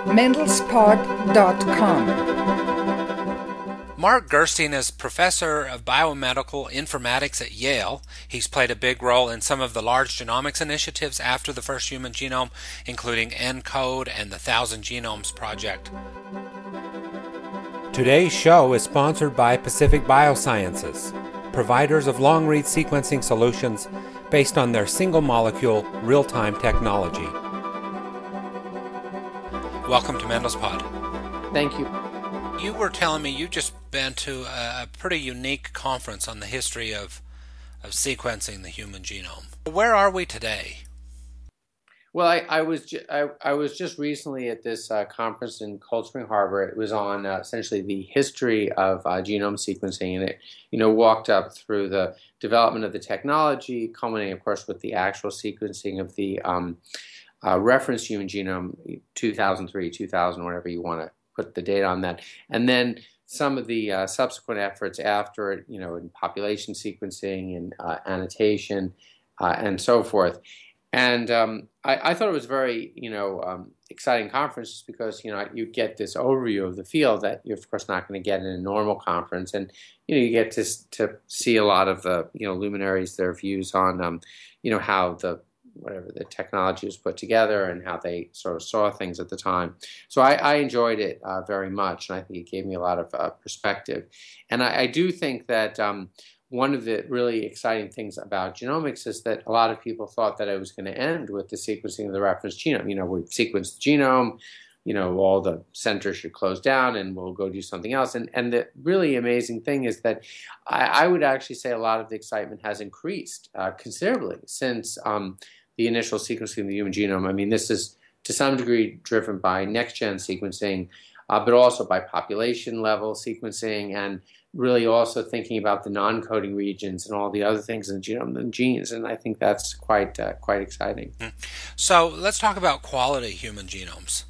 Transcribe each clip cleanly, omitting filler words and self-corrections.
mendelspod.com. Mark Gerstein is professor of biomedical informatics at Yale. He's played a big role in some of the large genomics initiatives after the first human genome, including ENCODE and the Thousand Genomes Project. Today's show is sponsored by Pacific Biosciences, providers of long-read sequencing solutions based on their single-molecule, real-time technology. Welcome to Mendelspod. Thank you. You were telling me you just been to a pretty unique conference on the history of sequencing the human genome. Where are we today? Well, I was just recently at this conference in Cold Spring Harbor. It was on essentially the history of genome sequencing, and it walked up through the development of the technology, culminating, of course, with the actual sequencing of the reference human genome, 2003, 2000, whatever you want to put the date on that, and then some of the subsequent efforts after it, in population sequencing and annotation and so forth. And I thought it was a very, exciting conference just because, you get this overview of the field that you're, of course, not going to get in a normal conference. And, you get to see a lot of the, luminaries, their views on, how the technology was put together and how they sort of saw things at the time. So I enjoyed it very much, and I think it gave me a lot of perspective. And I do think that one of the really exciting things about genomics is that a lot of people thought that it was going to end with the sequencing of the reference genome. We've sequenced the genome, all the centers should close down and we'll go do something else. And the really amazing thing is that I would actually say a lot of the excitement has increased considerably since the initial sequencing of the human genome. I mean, this is to some degree driven by next-gen sequencing, but also by population level sequencing, and really also thinking about the non-coding regions and all the other things in the genome and genes. And I think that's quite exciting. So let's talk about quality human genomes.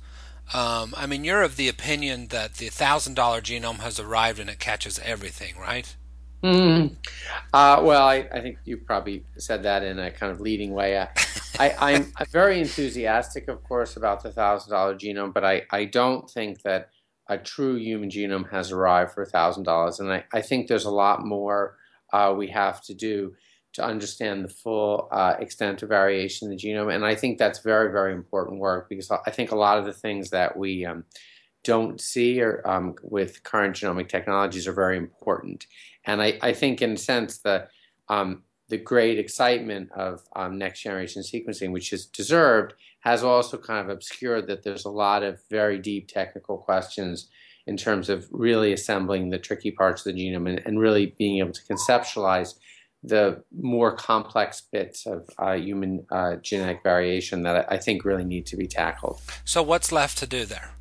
You're of the opinion that the $1,000 genome has arrived and it catches everything, right? Mm-hmm. Well, I think you probably said that in a kind of leading way. I'm very enthusiastic, of course, about the $1,000 genome, but I don't think that a true human genome has arrived for $1,000. And I think there's a lot more we have to do to understand the full extent of variation in the genome. And I think that's very, very important work, because I think a lot of the things that we don't see or with current genomic technologies are very important. And I think, in a sense, the great excitement of next generation sequencing, which is deserved, has also kind of obscured that there's a lot of very deep technical questions in terms of really assembling the tricky parts of the genome and really being able to conceptualize the more complex bits of human genetic variation that I think really need to be tackled. So what's left to do there?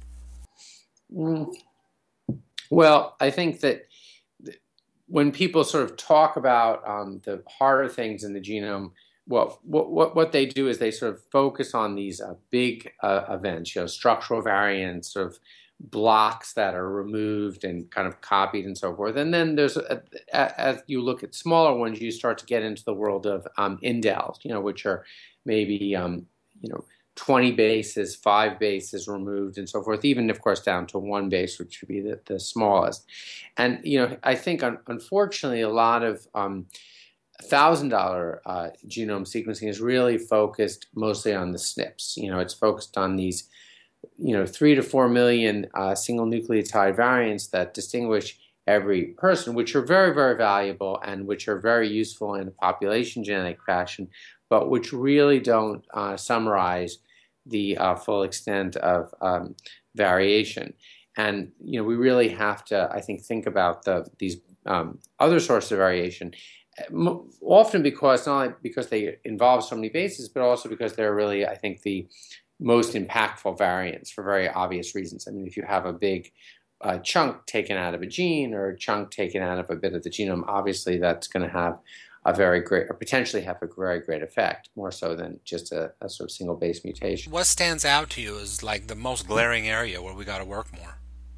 Well, I think that when people sort of talk about the harder things in the genome, well, what they do is they sort of focus on these big events, structural variants, sort of blocks that are removed and kind of copied and so forth. And then there's, as you look at smaller ones, you start to get into the world of indels, which are maybe 20 bases, 5 bases removed, and so forth, even, of course, down to 1 base, which would be the smallest. And, I think, unfortunately, a lot of $1,000 genome sequencing is really focused mostly on the SNPs. It's focused on these, 3 to 4 million single nucleotide variants that distinguish every person, which are very, very valuable and which are very useful in a population genetic fashion, but which really don't summarize the full extent of variation. And we really have to, I think about these other sources of variation, often because not only because they involve so many bases, but also because they're really, I think, the most impactful variants for very obvious reasons. I mean, if you have a big chunk taken out of a gene or a chunk taken out of a bit of the genome, obviously that's going to have a very great, or potentially have a very great effect, more so than just a sort of single base mutation. What stands out to you as like the most glaring area where we got to work more?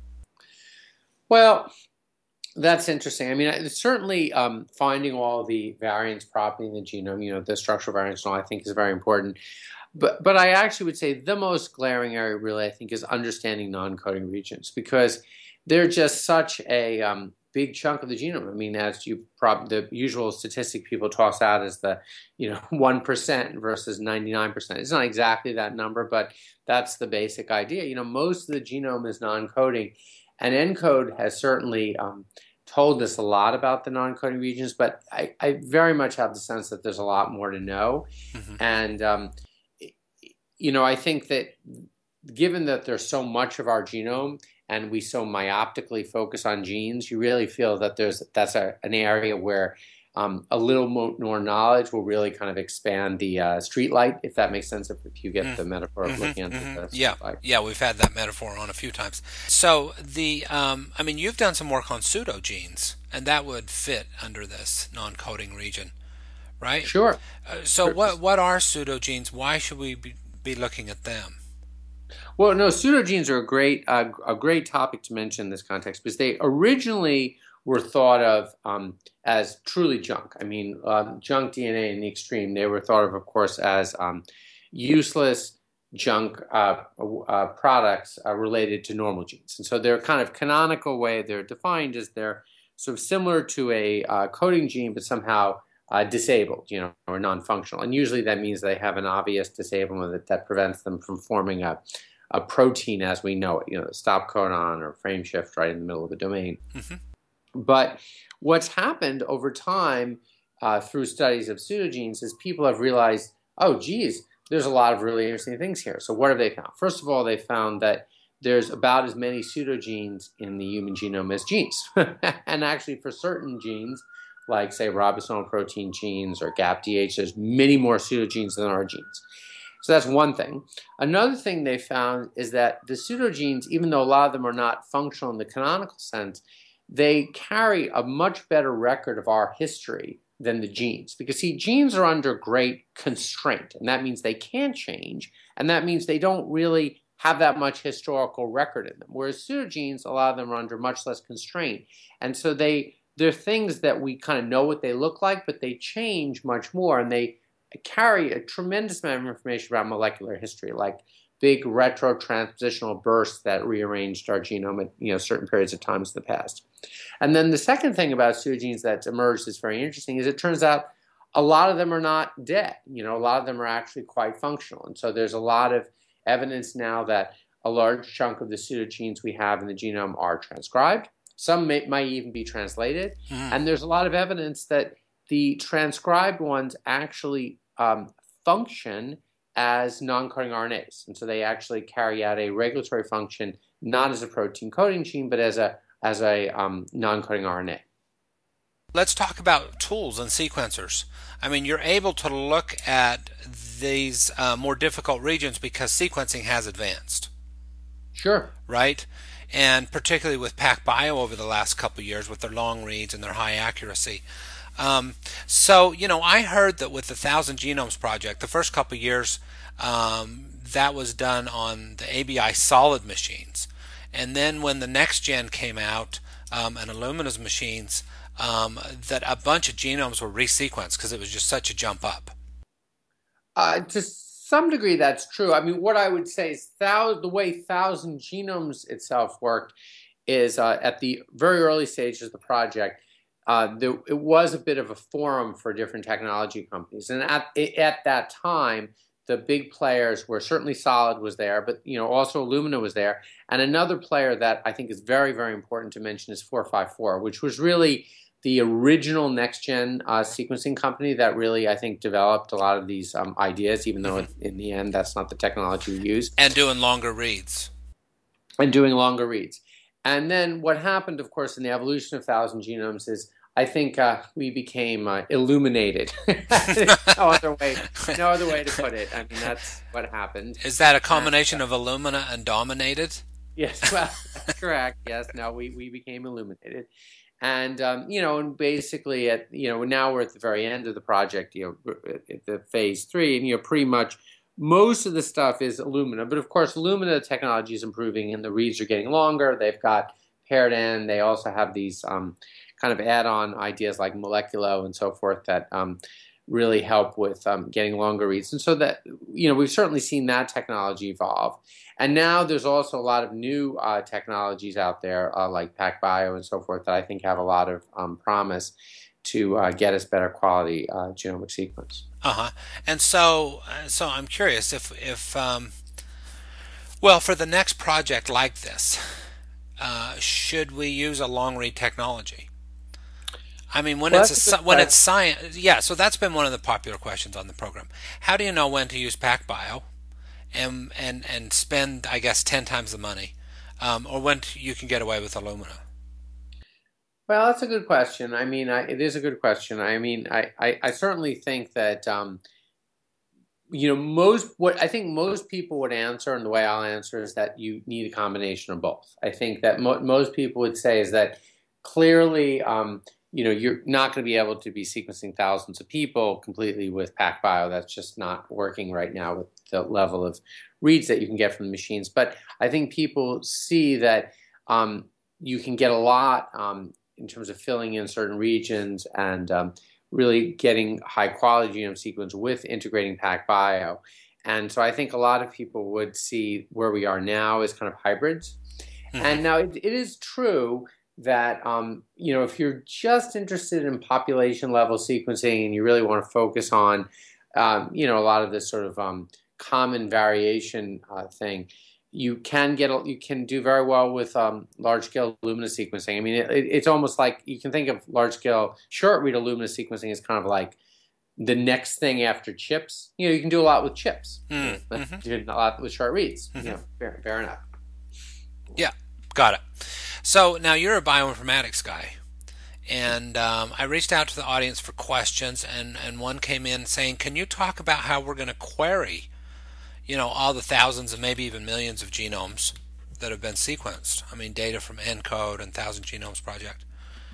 Well, that's interesting. I mean, certainly finding all the variants properly in the genome, the structural variants and all, I think is very important. But I actually would say the most glaring area, really, I think, is understanding non-coding regions because they're just such a big chunk of the genome. I mean, as you the usual statistic people toss out is the 1% versus 99%. It's not exactly that number, but that's the basic idea. Most of the genome is non-coding, and ENCODE has certainly told us a lot about the non-coding regions, but I very much have the sense that there's a lot more to know. Hmm. And I think that given that there's so much of our genome and we so myopically focus on genes, you really feel that that's an area where a little more knowledge will really kind of expand the street light, if that makes sense, if you get the metaphor of looking at the street Yeah, light. yeah, we've had that metaphor on a few times. So I mean, you've done some work on pseudogenes, and that would fit under this non-coding region, right? Sure. So what are pseudogenes? Why should we be looking at them? Well, no, pseudogenes are a great topic to mention in this context because they originally were thought of as truly junk. I mean, junk DNA in the extreme. They were thought of course, as useless junk products related to normal genes. And so they're kind of canonical way they're defined as they're sort of similar to a coding gene, but somehow disabled, or non-functional. And usually that means they have an obvious disablement that prevents them from forming a protein as we know it, the stop codon or frame shift right in the middle of the domain. Hmm. But what's happened over time through studies of pseudogenes is people have realized, oh, geez, there's a lot of really interesting things here. So what have they found? First of all, they found that there's about as many pseudogenes in the human genome as genes. And actually for certain genes, like say ribosomal protein genes or GAPDH, there's many more pseudogenes than our genes. So that's one thing. Another thing they found is that the pseudogenes, even though a lot of them are not functional in the canonical sense, they carry a much better record of our history than the genes. Because see, genes are under great constraint, and that means they can't change, and that means they don't really have that much historical record in them. Whereas pseudogenes, a lot of them are under much less constraint. And so they're things that we kind of know what they look like, but they change much more, and they carry a tremendous amount of information about molecular history, like big retrotranspositional bursts that rearranged our genome at certain periods of times in the past. And then the second thing about pseudogenes that's emerged is very interesting is it turns out a lot of them are not dead. A lot of them are actually quite functional. And so there's a lot of evidence now that a large chunk of the pseudogenes we have in the genome are transcribed. Some might even be translated. And there's a lot of evidence that the transcribed ones actually function as non-coding RNAs. And so they actually carry out a regulatory function, not as a protein coding gene, but as a non-coding RNA. Let's talk about tools and sequencers. I mean, you're able to look at these more difficult regions because sequencing has advanced. Sure. Right? And particularly with PacBio over the last couple of years with their long reads and their high accuracy. So, I heard that with the 1,000 Genomes Project, the first couple of years, that was done on the ABI solid machines. And then when the next gen came out, and Illumina's machines, that a bunch of genomes were resequenced because it was just such a jump up. To some degree, that's true. I mean, what I would say is the way 1,000 Genomes itself worked is at the very early stages of the project, it was a bit of a forum for different technology companies. And at that time, the big players were certainly Solid was there, but also Illumina was there. And another player that I think is very, very important to mention is 454, which was really the original next-gen sequencing company that really, I think, developed a lot of these ideas, even though in the end that's not the technology we use. And doing longer reads. And doing longer reads. And then what happened, of course, in the evolution of 1,000 Genomes is I think we became illuminated. no other way to put it. I mean, that's what happened. Is that a combination of Illumina and dominated? Yes, well, that's correct. Yes, no, we became illuminated. And, and basically now we're at the very end of the project, at the phase 3, and, pretty much most of the stuff is Illumina. But, of course, Illumina technology is improving, and the reads are getting longer. They've got paired end. They also have these kind of add-on ideas like Moleculo and so forth that really help with getting longer reads. And so that, we've certainly seen that technology evolve. And now there's also a lot of new technologies out there like PacBio and so forth that I think have a lot of promise to get us better quality genomic sequence. Uh-huh. And so I'm curious if well, for the next project like this, should we use a long read technology? I mean, Well, that's a good when it's question. science, yeah. So that's been one of the popular questions on the program. How do you know when to use PacBio and spend, I guess, 10 times the money, or when you can get away with Illumina? Well, that's a good question. I mean, it is a good question. I mean, I certainly think that most what I think most people would answer, and the way I'll answer is that you need a combination of both. I think that most people would say is that clearly, you're not going to be able to be sequencing thousands of people completely with PacBio. That's just not working right now with the level of reads that you can get from the machines. But I think people see that you can get a lot in terms of filling in certain regions and really getting high quality genome sequence with integrating PacBio. And so I think a lot of people would see where we are now as kind of hybrids. Hmm. And now it is true that if you're just interested in population level sequencing and you really want to focus on a lot of this sort of common variation thing, you can do very well with large scale Illumina sequencing. I mean, it's almost like you can think of large scale short read Illumina sequencing as kind of like the next thing after chips. You can do a lot with chips. Mm-hmm. Do a lot with short reads. Hmm. Fair enough. Yeah, got it. So now you're a bioinformatics guy, and I reached out to the audience for questions, and one came in saying, "Can you talk about how we're going to query, all the thousands and maybe even millions of genomes that have been sequenced? I mean, data from ENCODE and Thousand Genomes Project."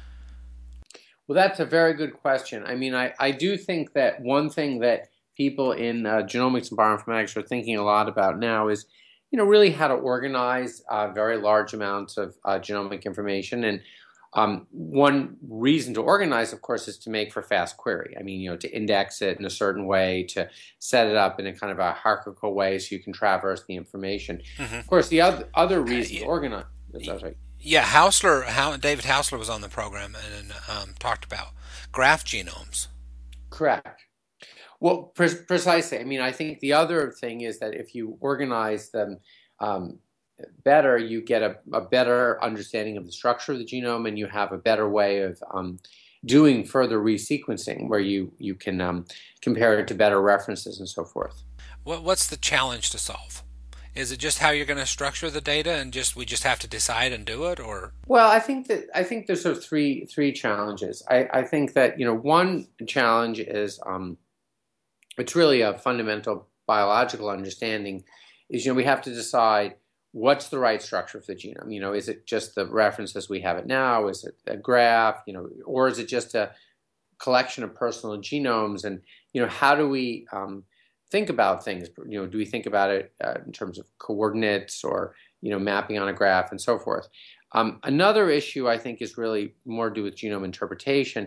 Well, that's a very good question. I mean, I do think that one thing that people in genomics and bioinformatics are thinking a lot about now is, really how to organize very large amounts of genomic information. And one reason to organize, of course, is to make for fast query. I mean, to index it in a certain way, to set it up in a kind of a hierarchical way so you can traverse the information. Hmm. Of course, the other reason to organize, that's right. Yeah, David Hausler was on the program and talked about graph genomes. Correct. Well, precisely. I mean, I think the other thing is that if you organize them um, better, you get a better understanding of the structure of the genome, and you have a better way of doing further resequencing, where you can compare it to better references and so forth. What's the challenge to solve? Is it just how you're going to structure the data, and we just have to decide and do it, or? Well, I think there's sort of three challenges. I think that one challenge is it's really a fundamental biological understanding is we have to decide what's the right structure for the genome. Is it just the references we have it now? Is it a graph? Or is it just a collection of personal genomes? And how do we think about things? Do we think about it in terms of coordinates or mapping on a graph and so forth? Another issue I think is really more to do with genome interpretation.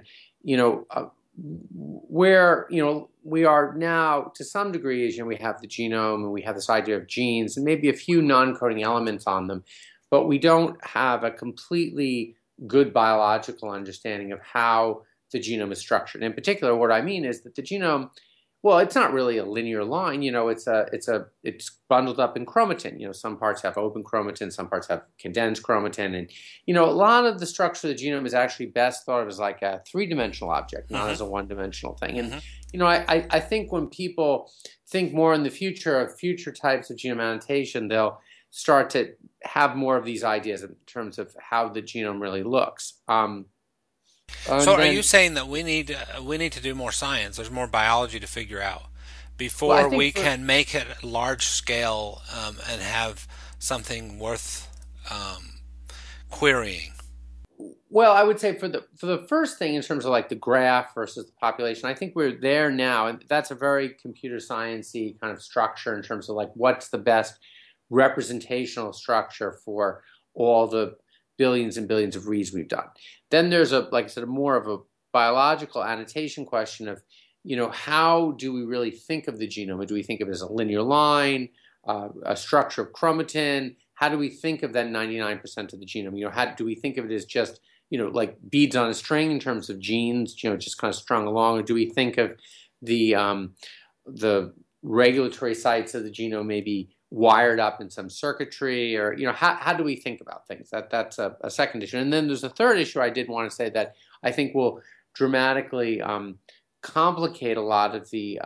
Where we are now to some degree is we have the genome and we have this idea of genes and maybe a few non-coding elements on them, but we don't have a completely good biological understanding of how the genome is structured. In particular, what I mean is that the genome, well, it's not really a linear line. It's bundled up in chromatin. Some parts have open chromatin, some parts have condensed chromatin, and a lot of the structure of the genome is actually best thought of as like a three-dimensional object, not Hmm. as a one-dimensional thing. And Hmm. I think when people think more in the future of future types of genome annotation, they'll start to have more of these ideas in terms of how the genome really looks. So, And are you then, saying that we need to do more science? There's more biology to figure out well, I before think we for can make it large scale and have something worth querying. Well, I would say for the first thing in terms of like the graph versus the population, I think we're there now, and that's a very computer sciencey kind of structure in terms of like what's the best representational structure for all the billions and billions of reads we've done. Then there's like I said, more of a biological annotation question of, how do we really think of the genome? Or do we think of it as a linear line, a structure of chromatin? How do we think of that 99% of the genome? How do we think of it as just, like beads on a string in terms of genes, just kind of strung along? Or do we think of the regulatory sites of the genome maybe wired up in some circuitry? Or, how do we think about things? That's a second issue. And then there's a third issue I did want to say that I think will dramatically complicate a lot of the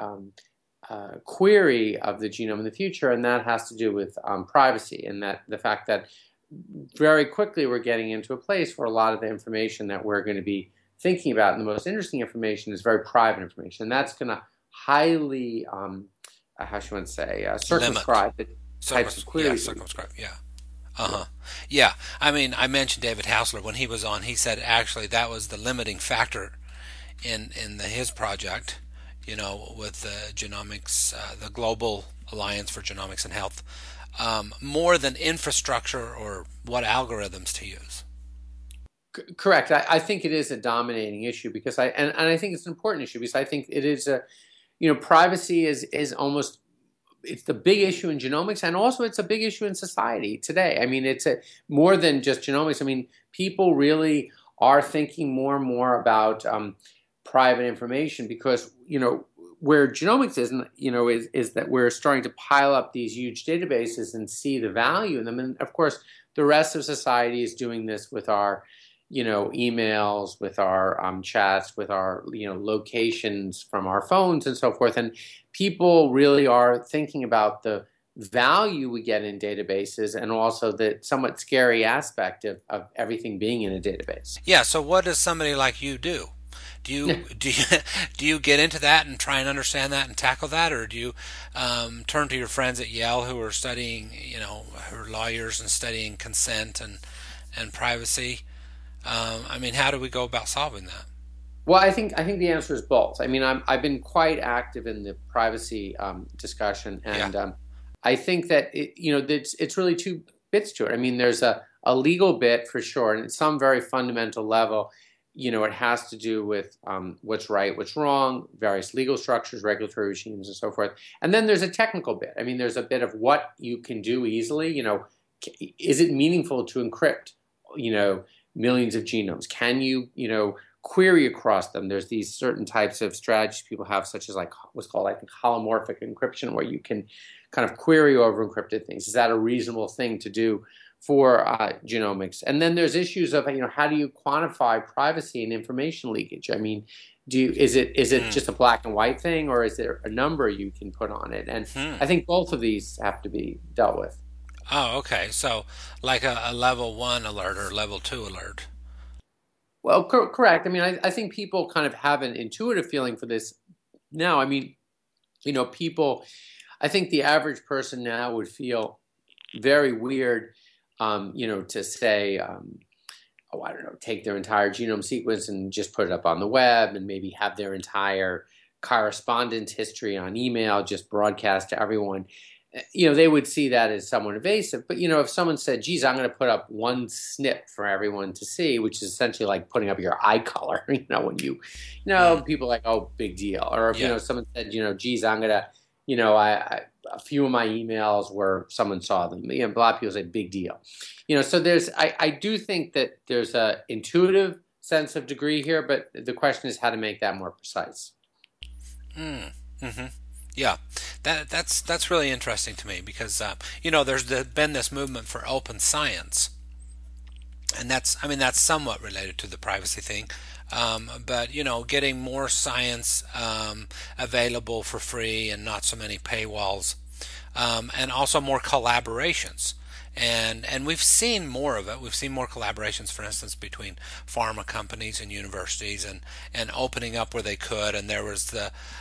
query of the genome in the future, and that has to do with privacy, and that the fact that very quickly we're getting into a place where a lot of the information that we're going to be thinking about, and the most interesting information, is very private information, and that's going to highly, how should one say, circumscribe the types of queries. Yeah, circumscribe. Yeah. Uh-huh. Yeah. I mean, I mentioned David Hausler when he was on. He said actually that was the limiting factor in his project, with the genomics, the Global Alliance for Genomics and Health, more than infrastructure or what algorithms to use. Correct. I think it is a dominating issue because I think it's an important issue because I think it is privacy is almost, it's the big issue in genomics, and also it's a big issue in society today. I mean, it's more than just genomics. I mean, people really are thinking more and more about private information because, where genomics is that we're starting to pile up these huge databases and see the value in them. And of course, the rest of society is doing this with our, emails, with our chats, with our, locations from our phones and so forth. And people really are thinking about the value we get in databases and also the somewhat scary aspect of everything being in a database. Yeah. So what does somebody like you do? Do you get into that and try and understand that and tackle that, or do you turn to your friends at Yale who are studying, who are lawyers and studying consent and privacy? I mean, how do we go about solving that? Well, I think the answer is both. I mean, I've been quite active in the privacy discussion, and Yeah. I think that it's really two bits to it. I mean, there's a legal bit for sure, and at some very fundamental level, it has to do with what's right, what's wrong, various legal structures, regulatory regimes, and so forth. And then there's a technical bit. I mean, there's a bit of what you can do easily. Is it meaningful to encrypt, millions of genomes? Can you, query across them? There's these certain types of strategies people have, such as like what's called, I think, holomorphic encryption, where you can kind of query over encrypted things. Is that a reasonable thing to do for genomics? And then there's issues of, how do you quantify privacy and information leakage? I mean, is it just a black and white thing, or is there a number you can put on it? And I think both of these have to be dealt with. Oh, okay. So like a level 1 alert or level 2 alert. Well, correct. I mean, I think people kind of have an intuitive feeling for this now. I mean, people, I think the average person now would feel very weird, to say, oh, I don't know, take their entire genome sequence and just put it up on the web, and maybe have their entire correspondence history on email just broadcast to everyone. They would see that as somewhat invasive. But, if someone said, geez, I'm going to put up one snip for everyone to see, which is essentially like putting up your eye color, when people are like, oh, big deal. Or if, someone said, geez, I'm going to, a few of my emails where someone saw them, a lot of people say big deal. So I do think that there's a intuitive sense of degree here, but the question is how to make that more precise. Mm-hmm. Yeah, that's really interesting to me because there's been this movement for open science, and that's somewhat related to the privacy thing, but getting more science available for free and not so many paywalls, and also more collaborations. And we've seen more of it. We've seen more collaborations, for instance, between pharma companies and universities, and opening up where they could. And there was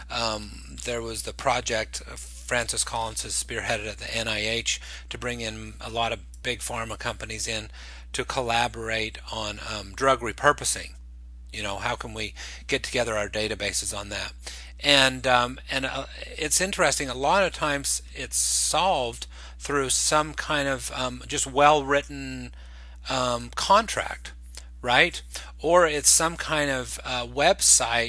the project Francis Collins has spearheaded at the NIH to bring in a lot of big pharma companies in to collaborate on drug repurposing. How can we get together our databases on that? And it's interesting. A lot of times it's solved through some kind of just well-written contract, right? Or it's some kind of website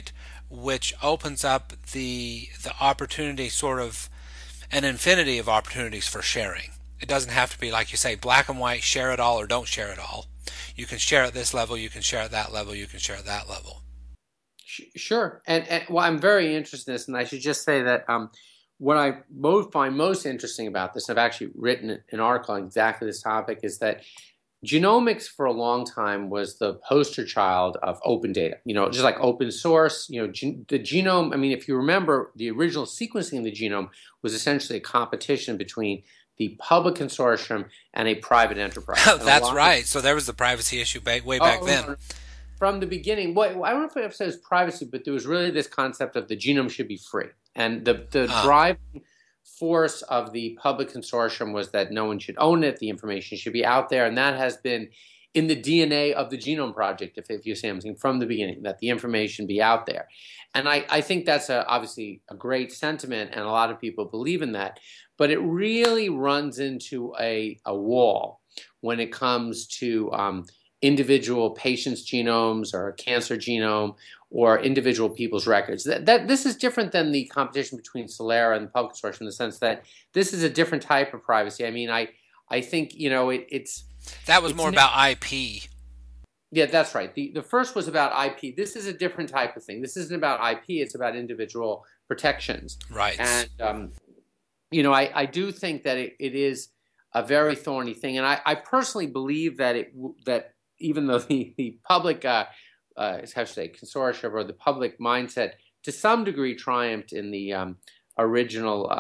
which opens up the opportunity, sort of an infinity of opportunities for sharing. It doesn't have to be, like you say, black and white, share it all or don't share it all. You can share at this level, you can share at that level, you can share at that level. Sure. And well, I'm very interested in this, and I should just say that what I find most interesting about this, I've actually written an article on exactly this topic, is that genomics for a long time was the poster child of open data, just like open source, the genome. I mean, if you remember, the original sequencing of the genome was essentially a competition between the public consortium and a private enterprise. That's right. So there was the privacy issue way back then. No. From the beginning, well, I don't know if I have said it's privacy, but there was really this concept of the genome should be free. And the driving force of the public consortium was that no one should own it, the information should be out there, and that has been in the DNA of the Genome Project, if you say something, from the beginning, that the information be out there. And I think that's obviously a great sentiment, and a lot of people believe in that, but it really runs into a wall when it comes to individual patients' genomes or a cancer genome or individual people's records. This is different than the competition between Celera and the public consortium in the sense that this is a different type of privacy. I mean, I think, it's... That was more about IP. Yeah, that's right. The first was about IP. This is a different type of thing. This isn't about IP. It's about individual protections. Right. And, I do think that it is a very thorny thing. And I personally believe that that even though the public, how should I say, consortium or the public mindset to some degree triumphed in the original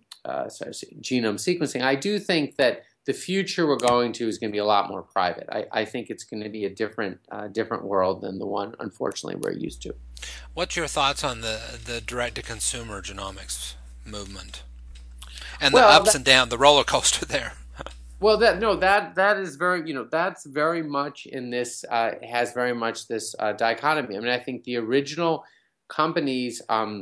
genome sequencing, I do think that the future we're going to is going to be a lot more private. I think it's going to be a different world than the one, unfortunately, we're used to. What's your thoughts on the direct-to-consumer genomics movement and the ups and downs, the roller coaster there? Well, that is very, that's very much in this, has very much this dichotomy. I mean, I think the original companies,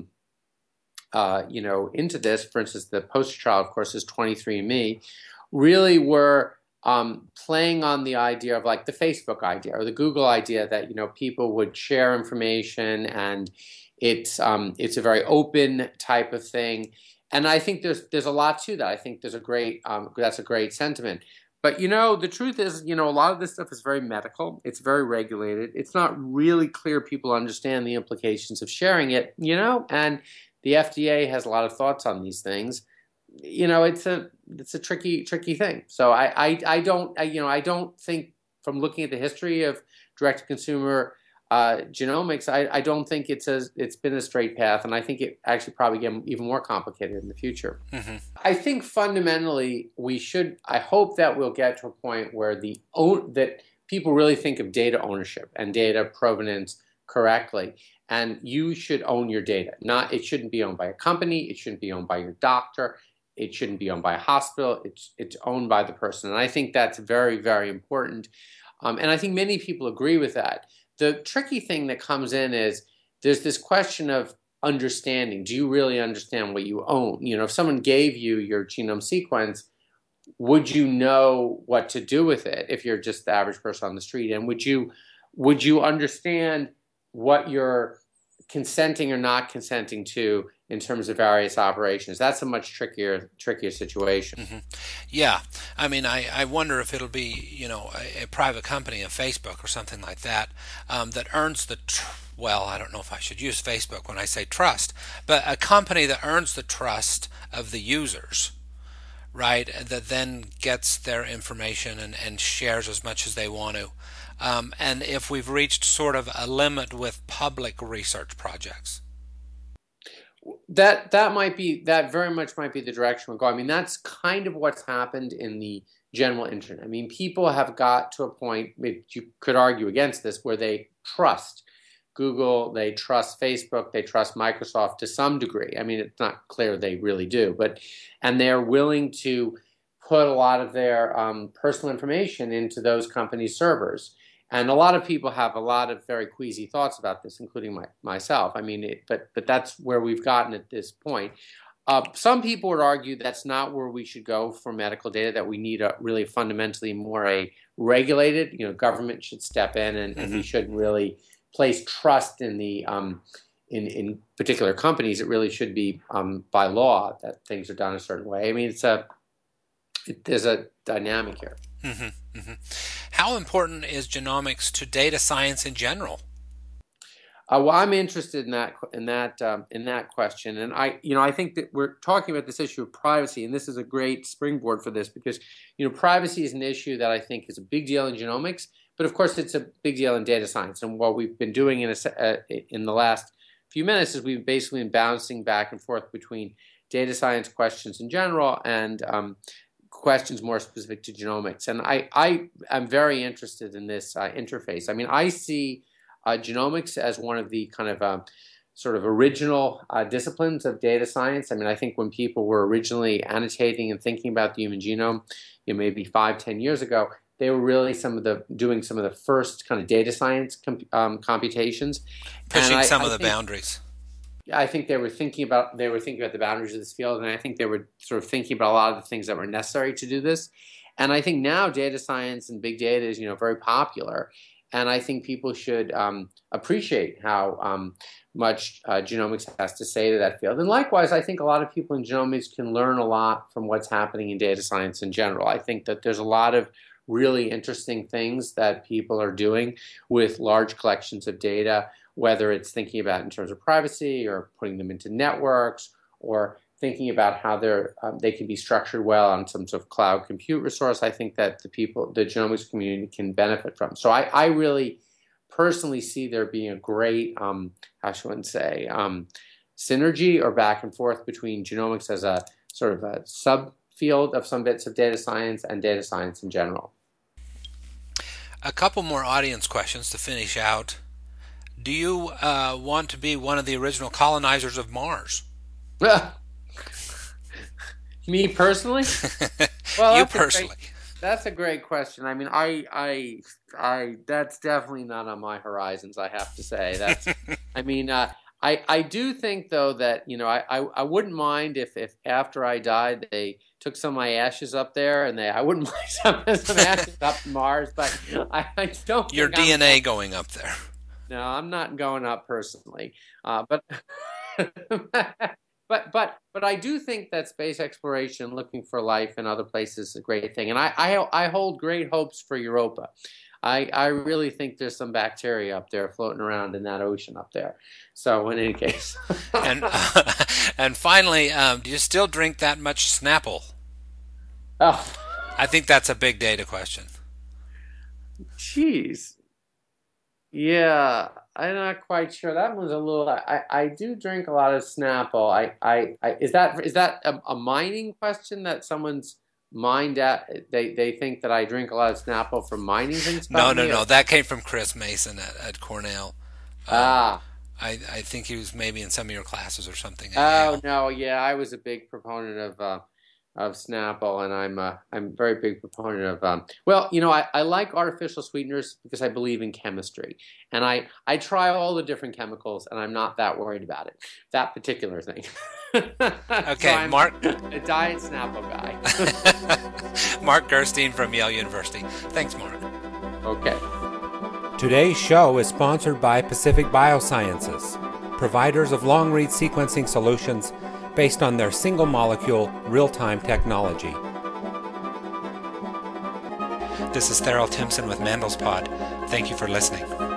into this, for instance, the poster child, of course, is 23andMe, really were playing on the idea of like the Facebook idea or the Google idea that, people would share information and it's a very open type of thing. And I think there's a lot to that. I think there's that's a great sentiment. But, the truth is, a lot of this stuff is very medical. It's very regulated. It's not really clear people understand the implications of sharing it, and the FDA has a lot of thoughts on these things. It's a tricky thing. So I don't think, from looking at the history of direct-to-consumer genomics, I don't think it's been a straight path, and I think it actually probably get even more complicated in the future. Mm-hmm. I think fundamentally I hope that we'll get to a point where that people really think of data ownership and data provenance correctly, and you should own your data. It shouldn't be owned by a company, it shouldn't be owned by your doctor, it shouldn't be owned by a hospital, it's owned by the person, and I think that's very, very important, and I think many people agree with that. The tricky thing that comes in is there's this question of understanding. Do you really understand what you own? If someone gave you your genome sequence, would you know what to do with it if you're just the average person on the street? And would you understand what you're consenting or not consenting to in terms of various operations? That's a much trickier situation. Mm-hmm. Yeah. I mean, I wonder if it'll be, a private company, a Facebook or something like that, that earns well, I don't know if I should use Facebook when I say trust, but a company that earns the trust of the users, right, that then gets their information and shares as much as they want to. And if we've reached sort of a limit with public research projects. That very much might be the direction we're going. I mean, that's kind of what's happened in the general internet. I mean, people have got to a point, you could argue against this, where they trust Google, they trust Facebook, they trust Microsoft to some degree. I mean, it's not clear they really do, and they're willing to put a lot of their personal information into those companies' servers. And a lot of people have a lot of very queasy thoughts about this, including myself. I mean, but that's where we've gotten at this point. Some people would argue that's not where we should go for medical data, that we need a really fundamentally more a regulated, government should step in and we shouldn't really place trust in the in particular companies, it really should be by law that things are done a certain way. I mean, there's a dynamic here. Mm-hmm, mm-hmm. How important is genomics to data science in general? Well, I'm interested in that question, and I think that we're talking about this issue of privacy, and this is a great springboard for this because privacy is an issue that I think is a big deal in genomics, but of course it's a big deal in data science. And what we've been doing in the last few minutes is we've basically been bouncing back and forth between data science questions in general and questions more specific to genomics. And I am very interested in this interface. I mean, I see genomics as one of the kind of sort of original disciplines of data science. I mean, I think when people were originally annotating and thinking about the human genome, maybe 5-10 years ago, they were really doing some of the first kind of data science computations, pushing some of the boundaries. I think they were thinking about the boundaries of this field, and I think they were sort of thinking about a lot of the things that were necessary to do this. And I think now data science and big data is very popular. And I think people should appreciate how much genomics has to say to that field. And likewise, I think a lot of people in genomics can learn a lot from what's happening in data science in general. I think that there's a lot of really interesting things that people are doing with large collections of data, whether it's thinking about in terms of privacy or putting them into networks or thinking about how they can be structured well on some sort of cloud compute resource. I think that the genomics community can benefit from. So I really personally see there being a great, synergy or back and forth between genomics as a sort of a subfield of some bits of data science and data science in general. A couple more audience questions to finish out. Do you want to be one of the original colonizers of Mars? Me personally? Well, you personally. That's a great question. I mean, I that's definitely not on my horizons, I have to say. That's, I mean, I do think though that I wouldn't mind if after I died they took some of my ashes up there, and I wouldn't mind some ashes up to Mars, but I don't. Your DNA going up there. No, I'm not going up personally, but. But I do think that space exploration, looking for life in other places, is a great thing, and I hold great hopes for Europa. I really think there's some bacteria up there floating around in that ocean up there. So in any case, and finally, do you still drink that much Snapple? Oh, I think that's a big data question. Jeez, yeah. I'm not quite sure. That one's a little. I do drink a lot of Snapple. Is that a mining question that someone's mined at? They think that I drink a lot of Snapple from mining things. No. That came from Chris Mason at Cornell. I think he was maybe in some of your classes or something. Oh no, yeah, I was a big proponent of Snapple, and I'm a very big proponent of I like artificial sweeteners because I believe in chemistry, and I try all the different chemicals, and I'm not that worried about it, that particular thing. Okay, so Mark, a diet Snapple guy. Mark Gerstein from Yale University. Thanks, Mark. Okay. Today's show is sponsored by Pacific Biosciences, providers of long-read sequencing solutions based on their single-molecule, real-time technology. This is Theral Timpson with Mandels Pod. Thank you for listening.